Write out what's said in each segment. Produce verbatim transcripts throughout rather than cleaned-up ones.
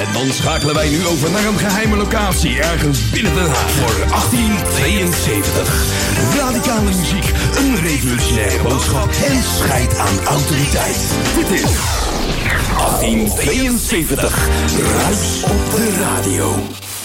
En dan schakelen wij nu over naar een geheime locatie ergens binnen Den Haag voor achttien tweeënzeventig. Radicale muziek, een revolutionaire boodschap en scheid aan autoriteit. Dit is achttien tweeënzeventig, Ruis op de radio.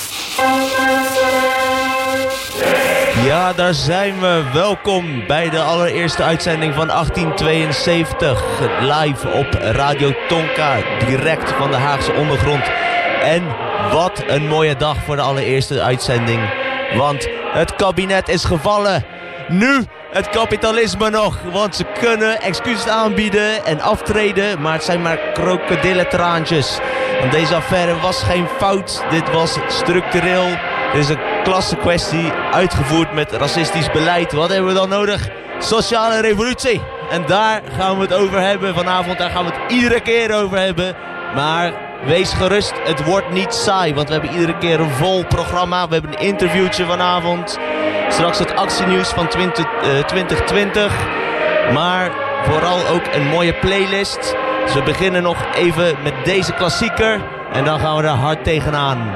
Ja, daar zijn we. Welkom bij de allereerste uitzending van achttien tweeënzeventig. Live op Radio Tonka, direct van de Haagse ondergrond. En wat een mooie dag voor de allereerste uitzending. Want het kabinet is gevallen. Nu het kapitalisme nog. Want ze kunnen excuses aanbieden en aftreden. Maar het zijn maar krokodillentraantjes. Want deze affaire was geen fout. Dit was structureel. Dit is een klassenkwestie uitgevoerd met racistisch beleid. Wat hebben we dan nodig? Sociale revolutie. En daar gaan we het over hebben vanavond. Daar gaan we het iedere keer over hebben. Maar wees gerust, het wordt niet saai. Want we hebben iedere keer een vol programma. We hebben een interviewtje vanavond. Straks het actienieuws van twintig twintig. Maar vooral ook een mooie playlist. Dus we beginnen nog even met deze klassieker. En dan gaan we er hard tegenaan.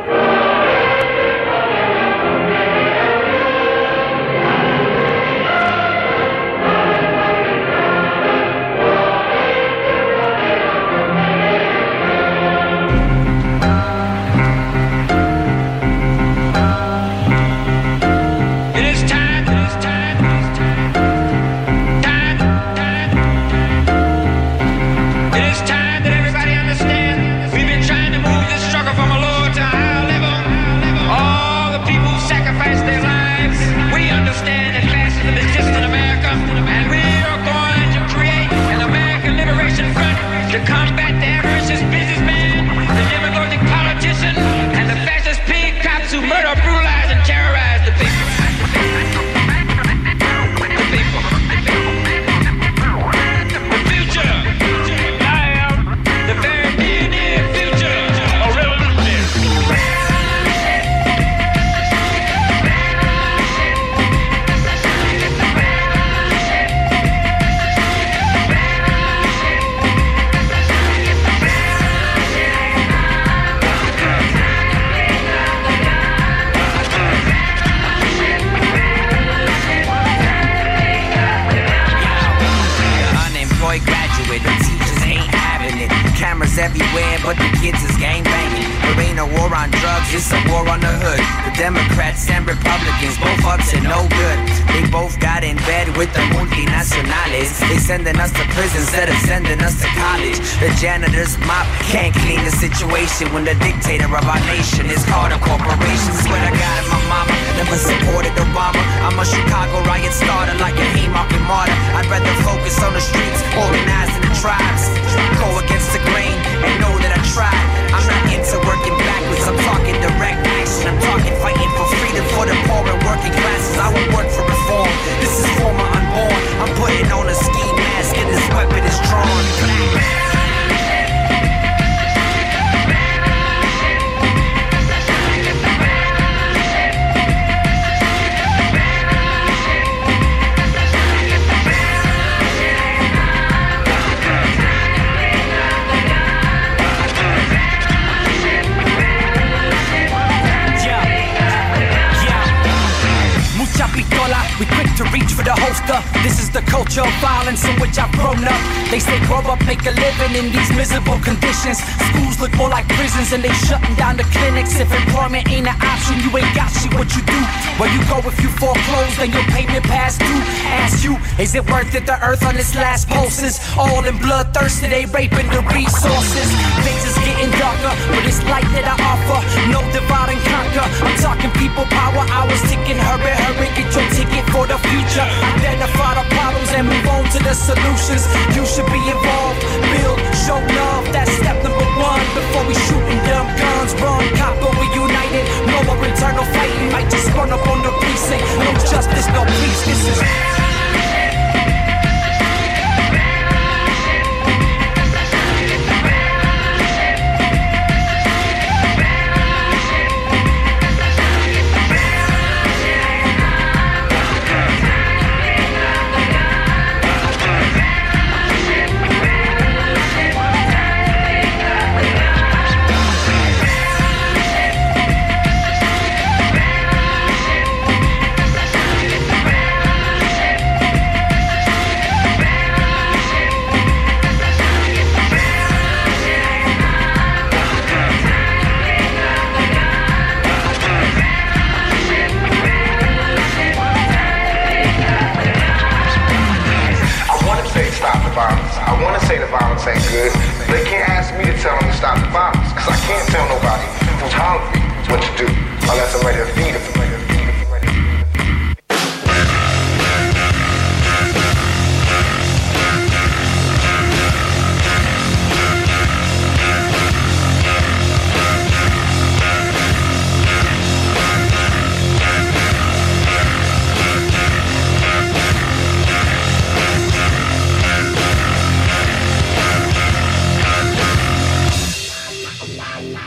Everywhere, but the kids is gang banging. There ain't a war on drugs, it's a war on the hood. The Democrats and Republicans, both up to no good. They both got in bed with the multinationales. They sending us to prison instead of sending us to college. The janitor's mop can't clean the situation when the dictator of our nation is called a corporation. Swear to God, my mama never supported Obama. I'm a Chicago riot starter like a Haymarket martyr. I'd rather focus on the streets, organized in the tribes. Go against the grain and know that I tried. I'm not into working backwards, I'm talking direct action. I'm talking fighting for freedom for the poor and working classes. I will work for reform, this is for my unborn. I'm putting on a ski mask and this weapon is drawn. We quick to reach for the holster. This is the culture of violence in which I've grown up. They say grow up, make a living in these miserable conditions. Schools look more like prisons and they shutting down the clinics. If employment ain't an option, you ain't got shit, what you do? Where you go if you foreclose, then your payment past due. Ask you, is it worth it? The earth on its last pulses, all in bloodthirsty, they raping the resources. Things is getting darker, but it's light that I offer. No divide and conquer. I'm talking people power, hours ticking. Hurry, hurry, get your ticket for the future. Identify the problems and move on to the solutions. You should be involved, build, show love. That's step number one. Before we shooting dumb guns, run, cop, but we united. No more internal fighting, might just run up on the precinct. No justice, no peace, this is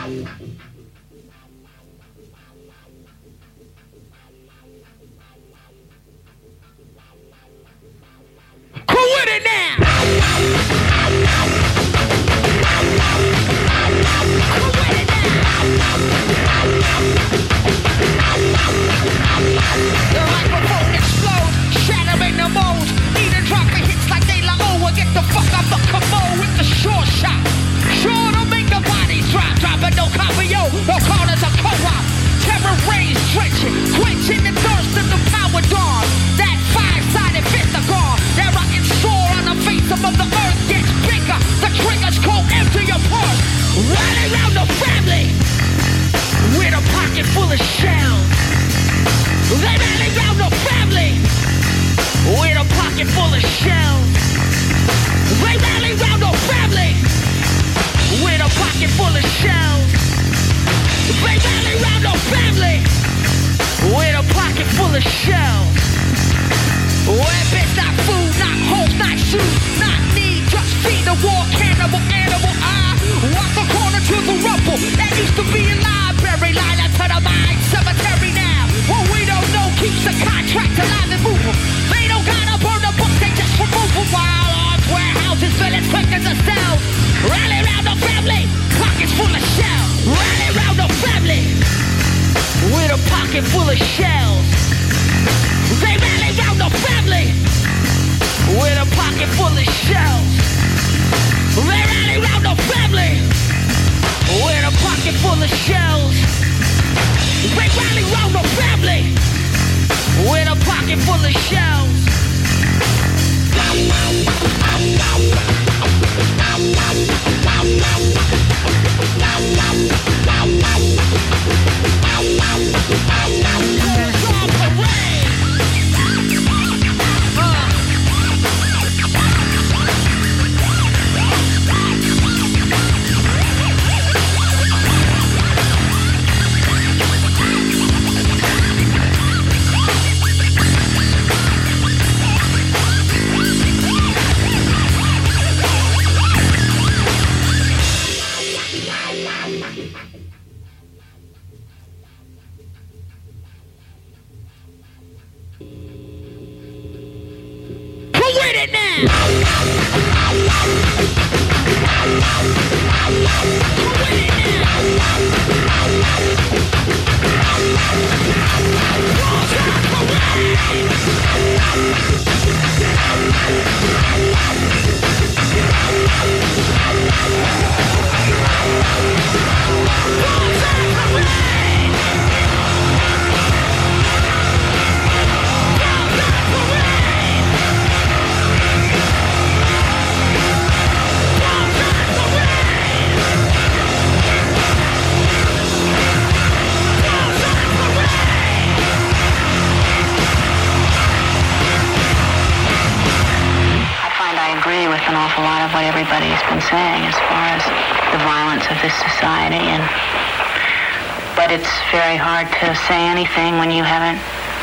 Say anything when you haven't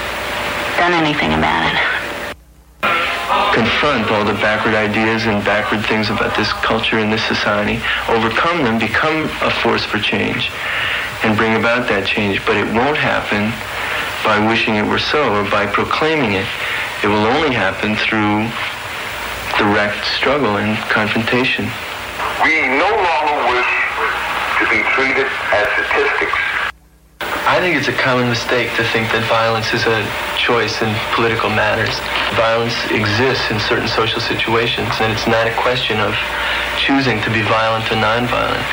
done anything about it. Confront all the backward ideas and backward things about this culture and this society, overcome them, become a force for change, and bring about that change. But it won't happen by wishing it were so or by proclaiming it. It will only happen through direct struggle and confrontation. We no longer wish to be treated as statistics. I think it's a common mistake to think that violence is a choice in political matters. Violence exists in certain social situations, and it's not a question of choosing to be violent or nonviolent.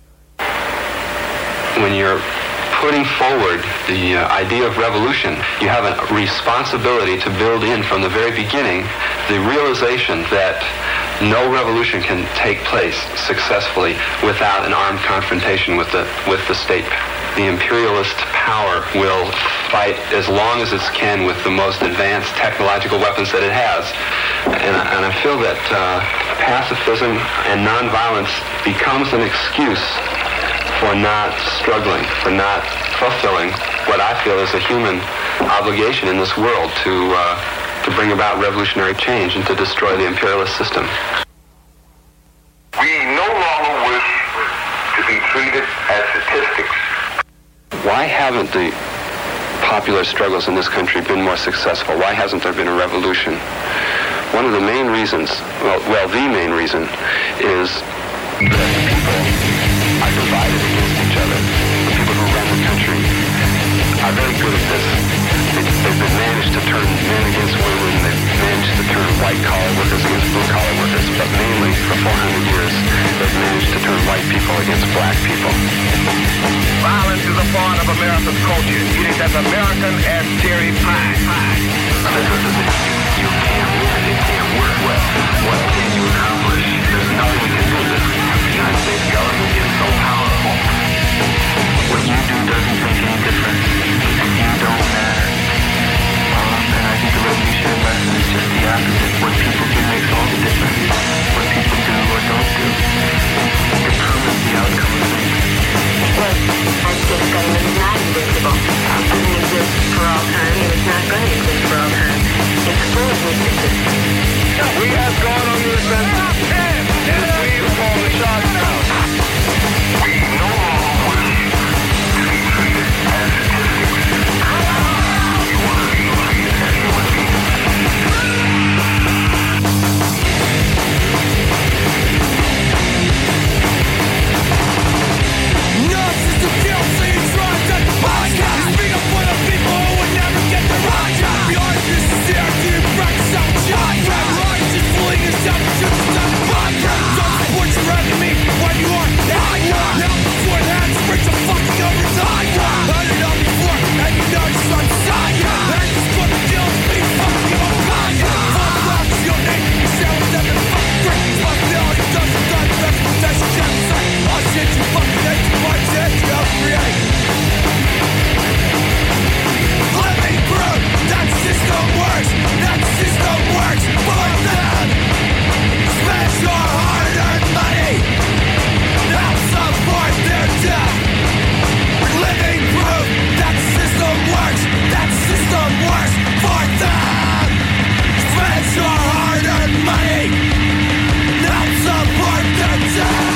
When you're putting forward the uh, idea of revolution, you have a responsibility to build in from the very beginning the realization that no revolution can take place successfully without an armed confrontation with the with the state. The imperialist power will fight as long as it can with the most advanced technological weapons that it has. And, and I feel that uh, pacifism and nonviolence becomes an excuse for not struggling, for not fulfilling what I feel is a human obligation in this world to uh, to bring about revolutionary change and to destroy the imperialist system. We no longer wish to be treated as haven't the popular struggles in this country been more successful? Why hasn't there been a revolution? One of the main reasons, well, well the main reason, is that the people are divided against each other. The people who run the country are very good at this. They, they've managed to turn men against women. They've managed to turn white-collar workers against blue-collar workers. But mainly, for four hundred years, they've managed to turn white people against black people. Violence is a part of America's culture. It is as American as cherry pie. You can't win. It can't work well. What can you accomplish? There's nothing you can do. The United States government is so powerful. What you do doesn't make any difference. You don't matter. Um, and I think the revolutionary lesson is just the opposite. What people do makes all the difference. What people do or don't do determines the outcome of things. Well, I think government is not invincible. It didn't exist for all time, and it's not going to exist for all time. It's full of weaknesses. We have gone on the offensive, and we've called the shots now. We no longer wish to be treated as statistics. We want to be treated as human beings. Narcissism kills, so you try to podcast. Speak up for the people who would never get the right. The art is sincere, do you practice out shot? Right, just fooling yourself, just stop podcast. Don't support your enemy when you are high. Now before that, sprint to fucking overtime. Heard it all before, and you know you're on side. And just gonna kill me, fucking your mind. Fuck rocks, your name, you share with them and fuck great. Responsibility doesn't die, reputation can't say. Oh shit, you fucking hate you, why did you create? Living proof that system works, that system works for them. Spend your hard-earned money, now support their death. Living proof that system works, that system works for them. Spend your hard-earned money, now support their death.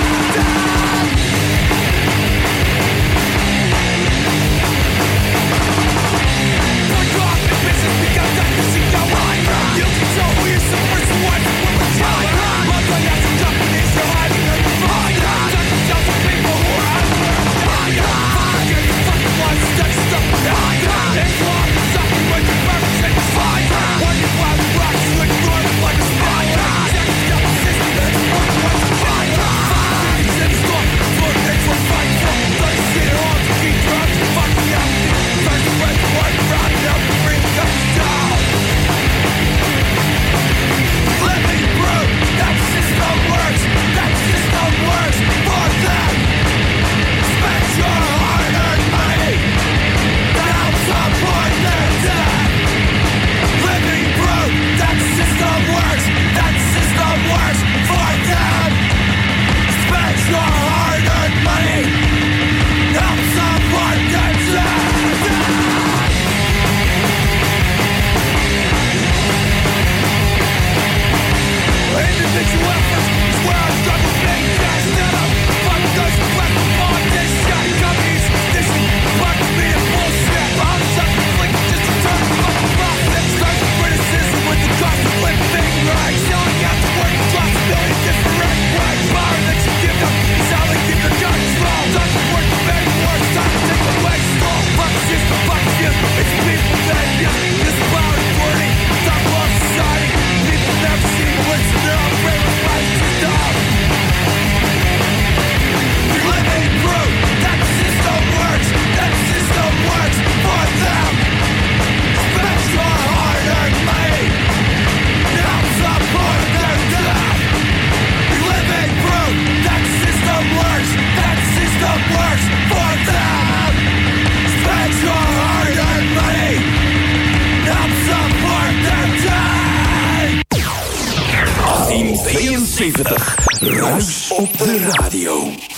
zeventig. Ruis op de radio.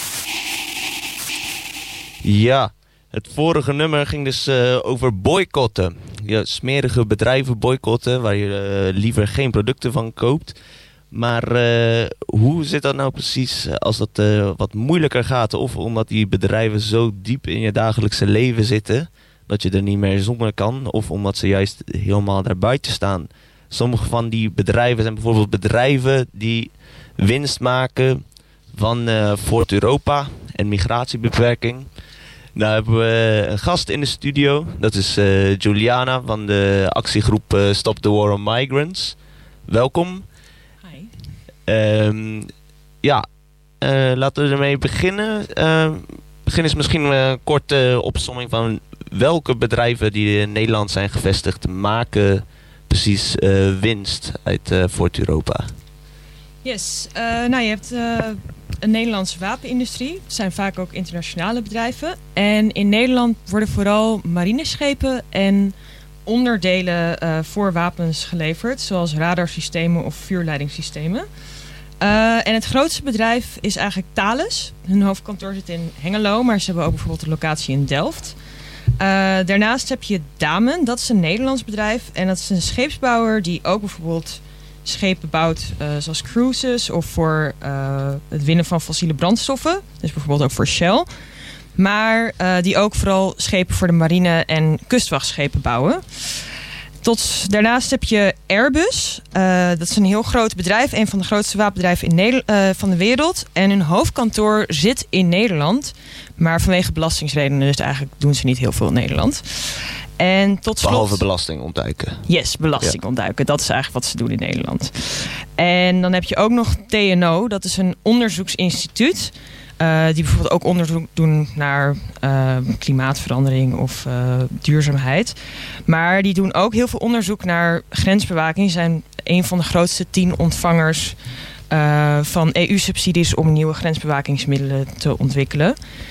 Ja, het vorige nummer ging dus uh, over boycotten. Ja, smerige bedrijven boycotten waar je uh, liever geen producten van koopt. Maar uh, hoe zit dat nou precies als dat uh, wat moeilijker gaat? Of omdat die bedrijven zo diep in je dagelijkse leven zitten dat je er niet meer zonder kan? Of omdat ze juist helemaal daarbuiten staan? Sommige van die bedrijven zijn bijvoorbeeld bedrijven die winst maken van uh, Fort Europa en migratiebeperking. Nou hebben we een gast in de studio. Dat is uh, Juliana van de actiegroep uh, Stop the War on Migrants. Welkom. Um, ja, uh, laten we ermee beginnen. Uh, begin is misschien een korte opsomming van welke bedrijven die in Nederland zijn gevestigd maken precies uh, winst uit uh, Fort Europa. Yes, uh, nou je hebt uh, een Nederlandse wapenindustrie. Het zijn vaak ook internationale bedrijven. En in Nederland worden vooral marineschepen en onderdelen uh, voor wapens geleverd, zoals radarsystemen of vuurleidingssystemen. Uh, en het grootste bedrijf is eigenlijk Thales. Hun hoofdkantoor zit in Hengelo, maar ze hebben ook bijvoorbeeld een locatie in Delft. Uh, daarnaast heb je Damen, dat is een Nederlands bedrijf. En dat is een scheepsbouwer die ook bijvoorbeeld schepen bouwt, uh, zoals cruises of voor uh, het winnen van fossiele brandstoffen. Dus bijvoorbeeld ook voor Shell. Maar uh, die ook vooral schepen voor de marine en kustwachtschepen bouwen. Tot daarnaast heb je Airbus. Uh, dat is een heel groot bedrijf. Een van de grootste wapenbedrijven in Nederland, uh, van de wereld. En hun hoofdkantoor zit in Nederland. Maar vanwege belastingsredenen, dus eigenlijk doen ze niet heel veel in Nederland. En tot slot, behalve belasting ontduiken. Yes, belasting ja. ontduiken. Dat is eigenlijk wat ze doen in Nederland. En dan heb je ook nog T N O. Dat is een onderzoeksinstituut. Uh, die bijvoorbeeld ook onderzoek doen naar uh, klimaatverandering of uh, duurzaamheid. Maar die doen ook heel veel onderzoek naar grensbewaking. Ze zijn een van de grootste tien ontvangers uh, van E U-subsidies om nieuwe grensbewakingsmiddelen te ontwikkelen.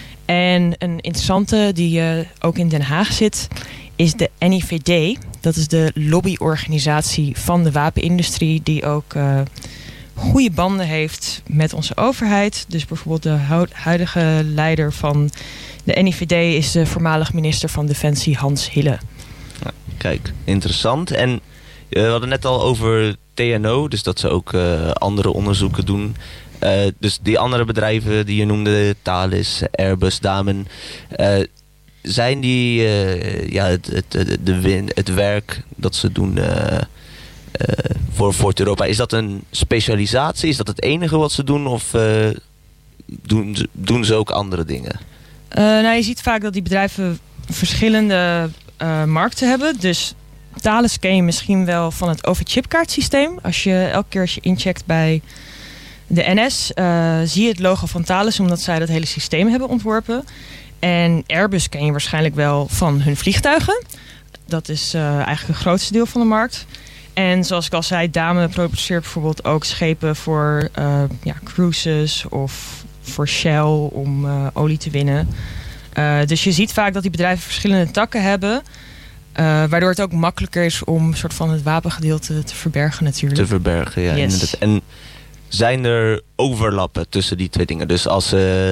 En een interessante die uh, ook in Den Haag zit, is de N I V D. Dat is de lobbyorganisatie van de wapenindustrie die ook Uh, goede banden heeft met onze overheid. Dus bijvoorbeeld de huidige leider van de N I V D is de voormalig minister van Defensie Hans Hille. Ja, kijk, interessant. En uh, we hadden net al over T N O, dus dat ze ook uh, andere onderzoeken doen. Uh, dus die andere bedrijven die je noemde, Thales, Airbus, Damen, uh, zijn die uh, ja, het, het, de win, het werk dat ze doen Uh, Uh, voor Fort Europa, is dat een specialisatie? Is dat het enige wat ze doen? Of uh, doen, doen ze ook andere dingen? Uh, nou, je ziet vaak dat die bedrijven verschillende uh, markten hebben. Dus Thales ken je misschien wel van het overchipkaartsysteem. Als je elke keer als je incheckt bij de N S, uh, zie je het logo van Thales, omdat zij dat hele systeem hebben ontworpen. En Airbus ken je waarschijnlijk wel van hun vliegtuigen. Dat is uh, eigenlijk het grootste deel van de markt. En zoals ik al zei, Damen produceert bijvoorbeeld ook schepen voor uh, ja, cruises of voor Shell om uh, olie te winnen. Uh, dus je ziet vaak dat die bedrijven verschillende takken hebben. Uh, waardoor het ook makkelijker is om soort van het wapengedeelte te verbergen natuurlijk. Te verbergen, ja. Yes. En zijn er overlappen tussen die twee dingen? Dus als uh,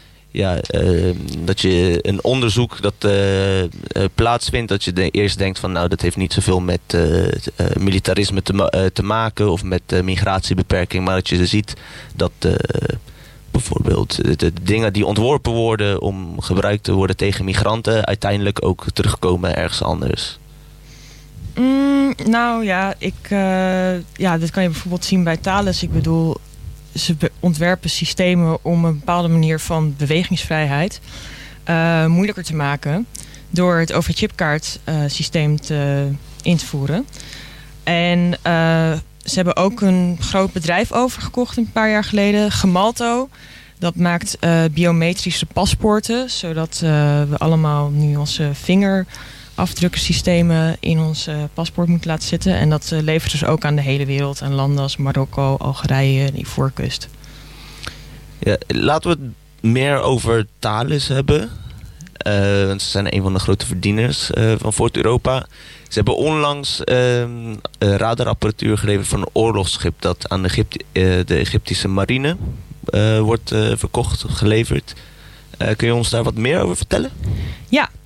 ja, uh, dat je een onderzoek dat uh, uh, plaatsvindt, dat je de, eerst denkt van nou dat heeft niet zoveel met uh, uh, militarisme te, ma- uh, te maken of met uh, migratiebeperking, maar dat je ziet dat uh, bijvoorbeeld de, de dingen die ontworpen worden om gebruikt te worden tegen migranten uiteindelijk ook terugkomen ergens anders. Mm, nou ja, ik, uh, ja, dat kan je bijvoorbeeld zien bij Thales. Ik bedoel, ze ontwerpen systemen om een bepaalde manier van bewegingsvrijheid uh, moeilijker te maken door het overchipkaart uh, systeem te, in te voeren. En uh, ze hebben ook een groot bedrijf overgekocht een paar jaar geleden, Gemalto. Dat maakt uh, biometrische paspoorten, zodat uh, we allemaal nu onze vingerafdruksystemen in ons uh, paspoort moeten laten zitten. En dat uh, levert dus ook aan de hele wereld, aan landen als Marokko, Algerije, de Ivoorkust. Ja, laten we het meer over Thales hebben. Uh, want ze zijn een van de grote verdieners uh, van Fort Europa. Ze hebben onlangs uh, radarapparatuur geleverd van een oorlogsschip dat aan de, Egypti- uh, de Egyptische marine uh, wordt uh, verkocht, geleverd. Uh, kun je ons daar wat meer over vertellen? Ja,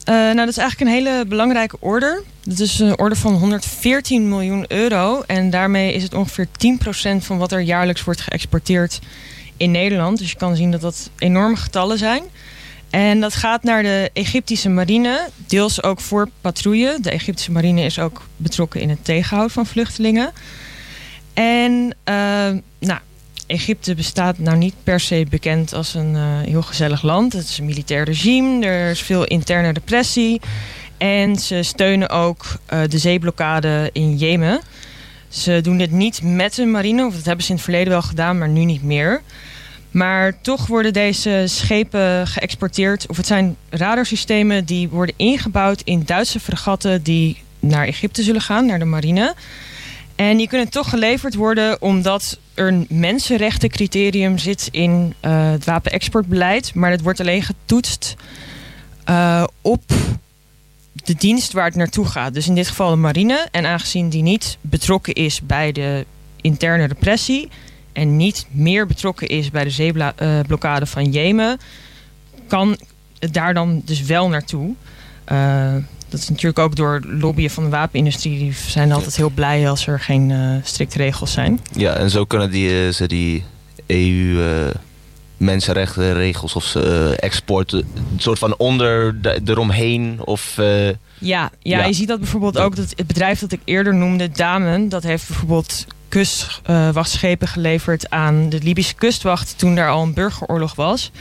nou, dat is eigenlijk een hele belangrijke order. Dat is een order van honderdveertien miljoen euro. En daarmee is het ongeveer tien procent van wat er jaarlijks wordt geëxporteerd in Nederland. Dus je kan zien dat dat enorme getallen zijn. En dat gaat naar de Egyptische marine, deels ook voor patrouille. De Egyptische marine is ook betrokken in het tegenhouden van vluchtelingen. En uh, nou, Egypte bestaat nou niet per se bekend als een uh, heel gezellig land. Het is een militair regime, er is veel interne repressie. En ze steunen ook uh, de zeeblokkade in Jemen. Ze doen dit niet met een marine, of dat hebben ze in het verleden wel gedaan, maar nu niet meer. Maar toch worden deze schepen geëxporteerd. Of het zijn radarsystemen die worden ingebouwd in Duitse fregatten die naar Egypte zullen gaan, naar de marine. En die kunnen toch geleverd worden omdat er een mensenrechtencriterium zit in uh, het wapenexportbeleid. Maar dat wordt alleen getoetst uh, op de dienst waar het naartoe gaat. Dus in dit geval de marine. En aangezien die niet betrokken is bij de interne repressie en niet meer betrokken is bij de zeeblokkade van Jemen, kan het daar dan dus wel naartoe. Uh, dat is natuurlijk ook door lobbyen van de wapenindustrie. Die zijn altijd heel blij als er geen uh, strikte regels zijn. Ja, en zo kunnen die, uh, ze die E U uh, mensenrechtenregels of uh, export een soort van onder de, eromheen of... Uh, ja, ja, ja, je ziet dat bijvoorbeeld ook. Dat het bedrijf dat ik eerder noemde, Damen, dat heeft bijvoorbeeld kustwachtschepen uh, geleverd aan de Libische kustwacht toen daar al een burgeroorlog was.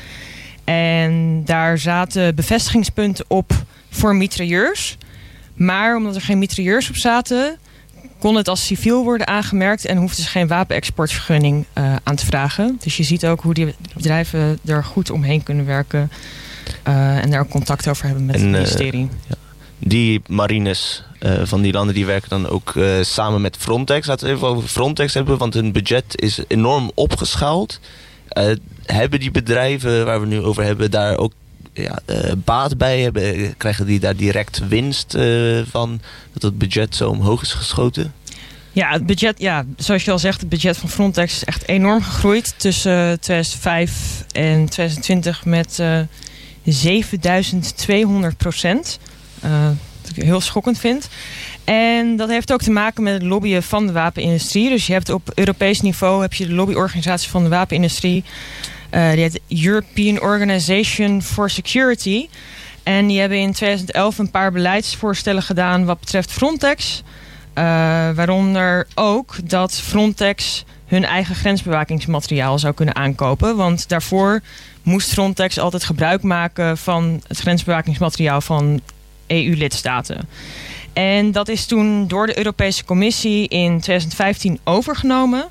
En daar zaten bevestigingspunten op voor mitrailleurs. Maar omdat er geen mitrailleurs op zaten, kon het als civiel worden aangemerkt en hoefde ze geen wapenexportvergunning uh, aan te vragen. Dus je ziet ook hoe die bedrijven er goed omheen kunnen werken uh, en daar ook contact over hebben met en, het ministerie. Uh, ja. Die marines uh, van die landen die werken dan ook uh, samen met Frontex. Laten we even over Frontex hebben, want hun budget is enorm opgeschaald. Uh, hebben die bedrijven waar we nu over hebben daar ook ja, uh, baat bij? Hebben, krijgen die daar direct winst uh, van dat het budget zo omhoog is geschoten? Ja, het budget, ja, zoals je al zegt, het budget van Frontex is echt enorm gegroeid tussen tweeduizend vijf en tweeduizend twintig met uh, zevenduizend tweehonderd procent. Uh, wat ik heel schokkend vind. En dat heeft ook te maken met het lobbyen van de wapenindustrie. Dus je hebt op Europees niveau heb je de lobbyorganisatie van de wapenindustrie. Uh, die heet European Organization for Security. En die hebben in tweeduizend elf een paar beleidsvoorstellen gedaan wat betreft Frontex. Uh, waaronder ook dat Frontex hun eigen grensbewakingsmateriaal zou kunnen aankopen. Want daarvoor moest Frontex altijd gebruik maken van het grensbewakingsmateriaal van E U-lidstaten. En dat is toen door de Europese Commissie in tweeduizend vijftien overgenomen.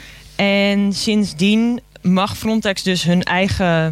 En sindsdien mag Frontex dus hun eigen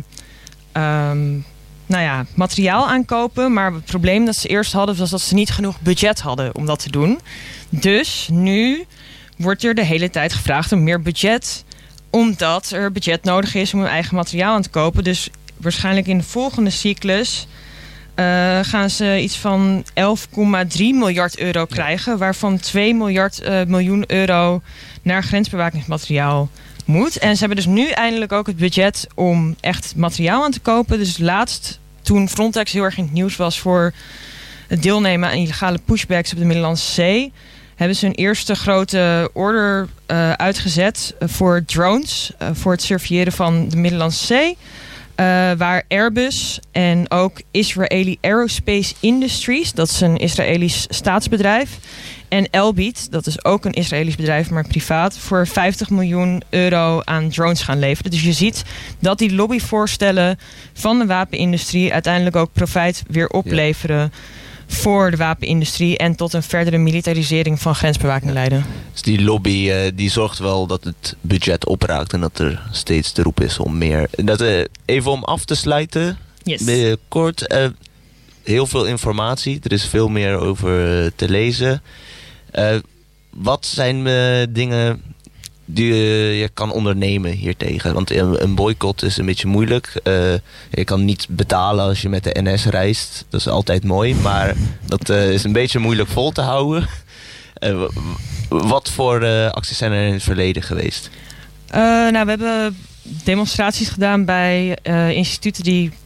um, nou ja, materiaal aankopen. Maar het probleem dat ze eerst hadden was dat ze niet genoeg budget hadden om dat te doen. Dus nu wordt er de hele tijd gevraagd om meer budget, omdat er budget nodig is om hun eigen materiaal aan te kopen. Dus waarschijnlijk in de volgende cyclus Uh, gaan ze iets van elf komma drie miljard euro krijgen, waarvan twee miljard uh, miljoen euro naar grensbewakingsmateriaal moet. En ze hebben dus nu eindelijk ook het budget om echt materiaal aan te kopen. Dus laatst, toen Frontex heel erg in het nieuws was voor het deelnemen aan illegale pushbacks op de Middellandse Zee, hebben ze hun eerste grote order uh, uitgezet voor drones, uh, voor het surveilleren van de Middellandse Zee. Uh, waar Airbus en ook Israeli Aerospace Industries, dat is een Israëlisch staatsbedrijf, en Elbit, dat is ook een Israëlisch bedrijf, maar privaat, voor vijftig miljoen euro aan drones gaan leveren. Dus je ziet dat die lobbyvoorstellen van de wapenindustrie uiteindelijk ook profijt weer opleveren ja. voor de wapenindustrie en tot een verdere militarisering van grensbewaking leiden. Dus die lobby uh, die zorgt wel dat het budget opraakt en dat er steeds de roep is om meer. Dat, uh, even om af te sluiten, yes. uh, kort, uh, heel veel informatie, er is veel meer over uh, te lezen. Uh, wat zijn uh, dingen die uh, je kan ondernemen hiertegen? Want een, een boycott is een beetje moeilijk. Uh, je kan niet betalen als je met de N S reist. Dat is altijd mooi, maar dat uh, is een beetje moeilijk vol te houden. Uh, wat voor uh, acties zijn er in het verleden geweest? Uh, nou, we hebben demonstraties gedaan bij uh, instituten die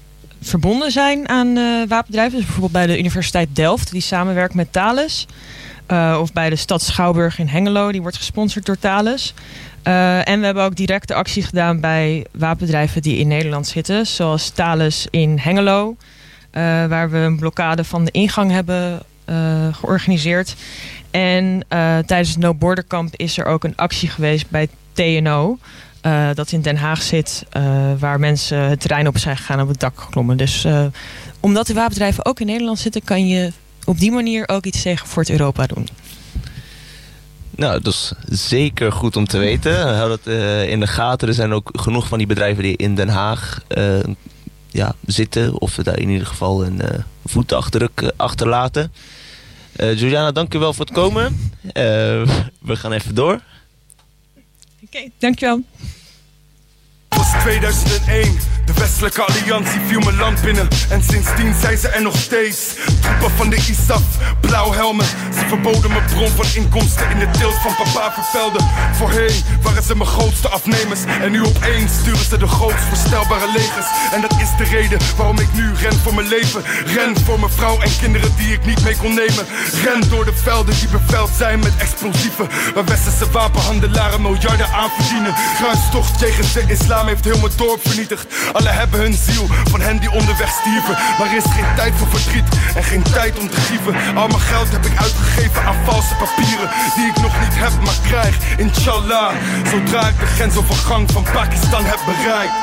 verbonden zijn aan uh, wapenbedrijven. Dus bijvoorbeeld bij de Universiteit Delft, die samenwerkt met Thales. Uh, of bij de stad Schouwburg in Hengelo, die wordt gesponsord door Thales. Uh, en we hebben ook directe acties gedaan bij wapenbedrijven die in Nederland zitten. Zoals Thales in Hengelo, uh, waar we een blokkade van de ingang hebben uh, georganiseerd. En uh, tijdens het No Border Camp is er ook een actie geweest bij T N O. Uh, dat in Den Haag zit, uh, waar mensen het terrein op zijn gegaan, op het dak geklommen. Dus uh, omdat de wapenbedrijven ook in Nederland zitten, kan je op die manier ook iets tegen Fort Europa doen. Nou, dat is zeker goed om te weten. We houden het uh, in de gaten. Er zijn ook genoeg van die bedrijven die in Den Haag uh, ja, zitten. Of daar in ieder geval een uh, voetafdruk uh, achterlaten. Uh, Juliana, dank je wel voor het komen. Uh, we gaan even door. Oké, okay, dankjewel. Het was tweeduizend één, de Westelijke Alliantie viel mijn land binnen. En sindsdien zijn ze er nog steeds. Troepen van de I S A F, blauwhelmen. Ze verboden mijn bron van inkomsten in de teelt van papa vervelden. Voorheen waren ze mijn grootste afnemers. En nu opeens sturen ze de grootst voorstelbare legers. En dat is de reden waarom ik nu ren voor mijn leven. Ren voor mijn vrouw en kinderen die ik niet mee kon nemen. Ren door de velden die beveld zijn met explosieven. Waar westerse wapenhandelaren miljarden aan verdienen. Kruistocht tegen de islam heeft heel mijn dorp vernietigd. Alle hebben hun ziel van hen die onderweg stierven. Maar er is geen tijd voor verdriet en geen tijd om te grieven. Al mijn geld heb ik uitgegeven aan valse papieren die ik nog niet heb, maar krijg. Inshallah, zodra ik de grensovergang van Pakistan heb bereikt.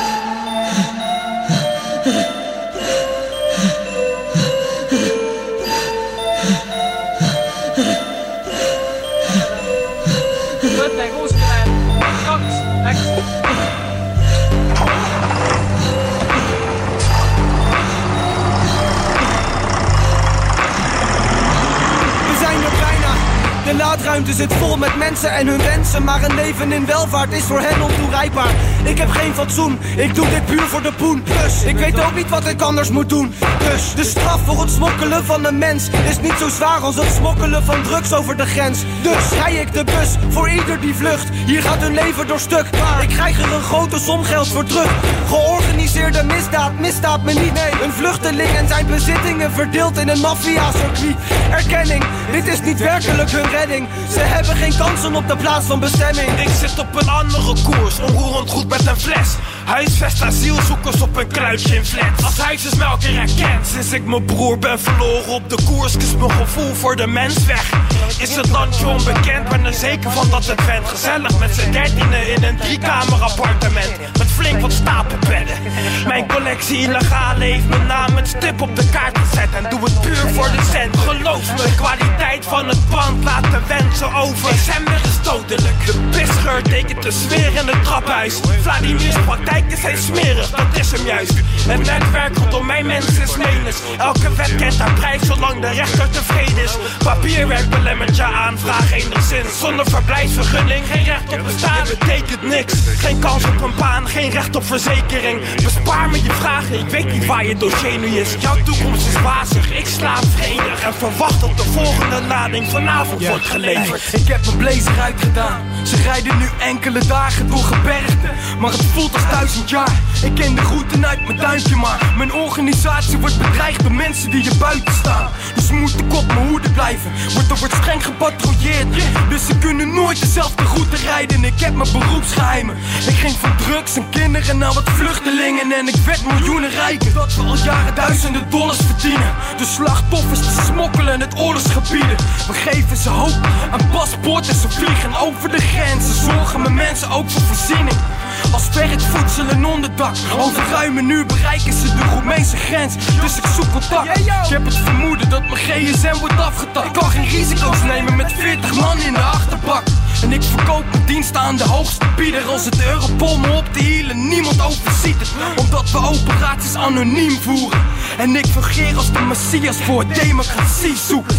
De laadruimte zit vol met mensen en hun wensen. Maar een leven in welvaart is voor hen ontoereikbaar. Ik heb geen fatsoen, ik doe dit puur voor de poen. Dus ik weet ook niet wat ik anders moet doen. Dus de straf voor het smokkelen van een mens is niet zo zwaar als het smokkelen van drugs over de grens. Dus rij ik de bus voor ieder die vlucht. Hier gaat hun leven door stuk, maar ik krijg er een grote som geld voor terug. Georganiseerde misdaad, misstaat me niet. Nee, een vluchteling en zijn bezittingen verdeeld in een maffia-circuit. Erkenning, dit is niet werkelijk hun redding. Ze hebben geen kansen op de plaats van bestemming. Ik zit op een andere koers, onroerend goed met een fles. Huisvest asielzoekers op een kruidje in flats. Als huisjesmelker herkent, sinds ik mijn broer ben verloren op de koers, is mijn gevoel voor de mens weg. Is het landje onbekend, ben er zeker van dat het went. Gezellig met z'n dertienen in een driekamer appartement. Met flink wat stapelbedden. Mijn collectie illegaal heeft mijn naam met stip op de kaart gezet. En doe het puur voor de cent. Geloof me, de kwaliteit van het pand laat de wensen over. December is dodelijk. De pisgeur tekent de sfeer in het traphuis. Vladimir's praktijken zijn smerig, dat is hem juist. Het netwerk rondom mijn mensen is menens. Elke wet kent haar prijs zolang de rechter tevreden is. Papierwerk belemmert je aanvraag enigszins. Zonder verblijfsvergunning, geen recht op bestaan betekent niks. Geen kans op een baan, geen recht op verzekering. Bespaar me je vragen, ik weet niet waar je dossier nu is. Jouw toekomst is wazig, ik slaap vredig. En verwacht dat de volgende lading vanavond yeah. wordt geleverd. Hey, ik heb mijn blazer uitgedaan. Ze rijden nu enkele dagen door gebergten, maar het voelt als duizend jaar. Ik ken de route uit mijn duimpje, maar mijn organisatie wordt bedreigd door mensen die er buiten staan. Dus moet ik op mijn hoede blijven, want er wordt streng gepatrouilleerd. Dus ze kunnen nooit dezelfde route rijden. Ik heb mijn beroepsgeheimen. Ik ging van drugs en kinderen naar wat vluchtelingen en ik werd miljoenen rijker. Dat we al jaren duizenden dollars verdienen. De slachtoffers te smokkelen in het oorlogsgebieden. We geven ze hoop aan paspoort en ze vliegen over de grenzen. Zorgen mijn mensen ook voor voorziening. Als verret voedsel en onderdak. Over ruim een uur bereiken ze de Roemeense grens. Dus ik zoek contact. Ik heb het vermoeden dat mijn G S M wordt afgetapt. Ik kan geen risico's nemen met veertig man in de achterbak. En ik verkoop mijn diensten aan de hoogste bieder. Als het Europol me op de hielen, niemand overziet het. Omdat we operaties anoniem voeren. En ik fungeer als de messias voor democratiezoekers.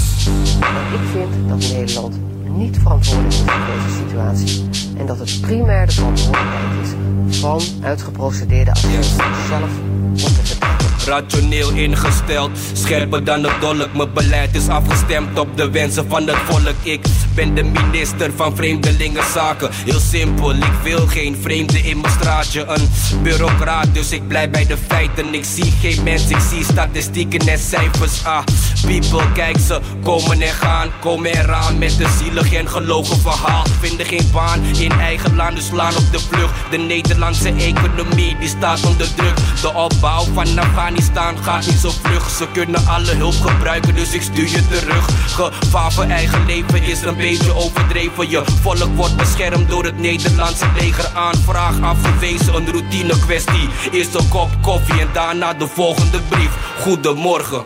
Ik vind dat Nederland niet verantwoordelijk is voor deze situatie. En dat het primair de verantwoordelijkheid is van uitgeprocedeerde agenten zelf om te vertrekken. Rationeel ingesteld, scherper dan het dolk. Mijn beleid is afgestemd op de wensen van het volk. Ik ben de minister van Vreemdelingenzaken. Heel simpel, ik wil geen vreemde in mijn straatje. Een bureaucraat, dus ik blijf bij de feiten. Ik zie geen mens, ik zie statistieken en cijfers. Ah, people, kijk ze komen en gaan. Komen eraan met een zielig en gelogen verhaal. Vinden geen baan in eigen land, dus slaan op de vlucht. De Nederlandse economie, die staat onder druk. De opbouw van Afghanistan gaat niet zo vlug. Ze kunnen alle hulp gebruiken, dus ik stuur je terug. Gevaar voor eigen leven is een beetje overdreven. Je volk wordt beschermd door het Nederlandse leger. Aanvraag afgewezen, een routine kwestie. Eerst een kop koffie en daarna de volgende brief. Goedemorgen.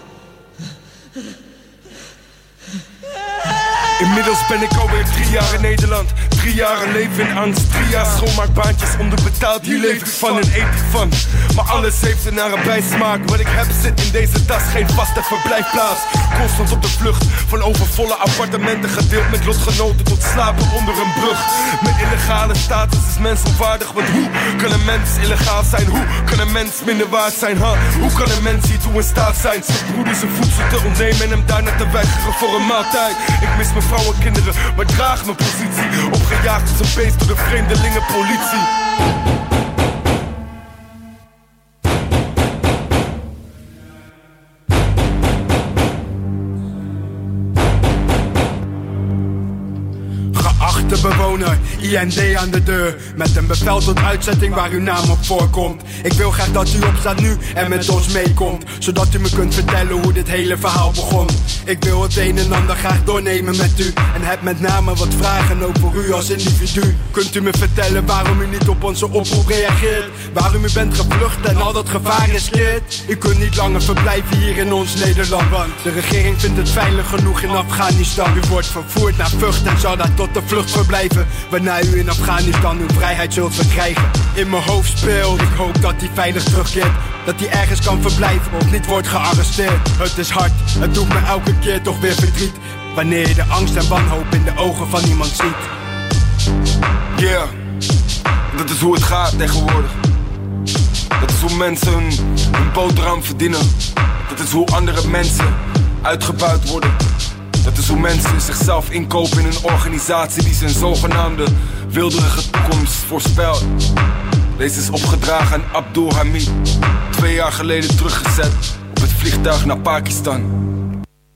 Inmiddels ben ik alweer drie jaar in Nederland. Drie jaar een leven in angst. Drie jaar schoonmaakbaantjes onderbetaald. Hier leef ik van en eet ik van. Maar alles heeft een nare bijsmaak. Wat ik heb zit in deze tas, geen vaste verblijfplaats. Constant op de vlucht van overvolle appartementen. Gedeeld met lotgenoten tot slapen onder een brug. Mijn illegale status is mensonwaardig. Want hoe kan een mens illegaal zijn? Hoe kan een mens minder waard zijn? Huh? Hoe kan een mens hiertoe in staat zijn? Zijn broeder zijn voedsel te ontnemen en hem daarna te weigeren voor een maaltijd. Ik mis mijn vrouw en kinderen, maar draag mijn positie. Opgejaagd als een beest door de vreemdelingenpolitie. Geachte bewoner, I N D aan de deur. Met een bevel tot uitzetting waar uw naam op voorkomt. Ik wil graag dat u opstaat nu en met ons meekomt. Zodat u me kunt vertellen hoe dit hele verhaal begon. Ik wil het een en ander graag doornemen met u. En heb met name wat vragen over u als individu. Kunt u me vertellen waarom u niet op onze oproep reageert? Waarom u bent gevlucht en al dat gevaar riskeert? U kunt niet langer verblijven hier in ons Nederland. Want de regering vindt het veilig genoeg in Afghanistan. U wordt vervoerd naar Vught en zal daar tot de vlucht verblijven. Waarna u in Afghanistan uw vrijheid zult verkrijgen. In mijn hoofd speelt, ik hoop dat hij veilig terugkeert. Dat hij ergens kan verblijven of niet wordt gearresteerd. Het is hard, het doet me elke keer toch weer verdriet. Wanneer je de angst en wanhoop in de ogen van iemand ziet. Yeah, dat is hoe het gaat tegenwoordig. Dat is hoe mensen hun, hun boterham verdienen. Dat is hoe andere mensen uitgebuit worden. Dat is hoe mensen zichzelf inkopen in een organisatie die zijn zogenaamde wilderige toekomst voorspelt. Deze is opgedragen aan Abdul Hamid. Twee jaar geleden teruggezet op het vliegtuig naar Pakistan.